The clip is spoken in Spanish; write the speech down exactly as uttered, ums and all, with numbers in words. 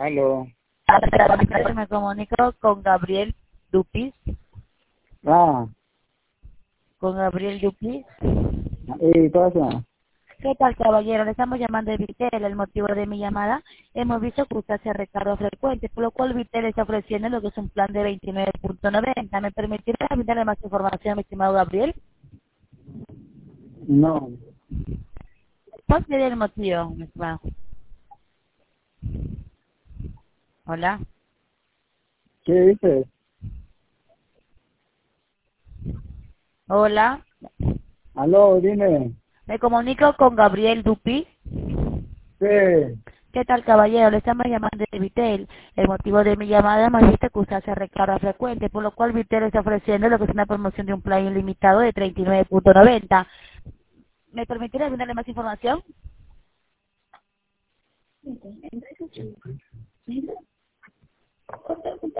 Aló. Me comunico con Gabriel Dupis. Ah, Con Gabriel Dupis. ¿y pasa? ¿Qué tal, caballero? Le estamos llamando de Vitel. El motivo de mi llamada, hemos visto que usted hace recargo frecuente, por lo cual Vitel está ofreciendo lo que es un plan de veintinueve punto noventa. ¿Me permitirá brindarle más información, mi estimado Gabriel? No. ¿Cuál sería el motivo, mi estimado? Hola. ¿Qué dices? Hola. Aló, dime. Me comunico con Gabriel Dupis. Sí. ¿Qué tal, caballero? Le estamos llamando de Vitel. El motivo de mi llamada, hemos visto que usted hace recarga frecuente, por lo cual Vitel está ofreciendo lo que es una promoción de un plan ilimitado de treinta y nueve punto noventa. ¿Me permitirá brindarle más información?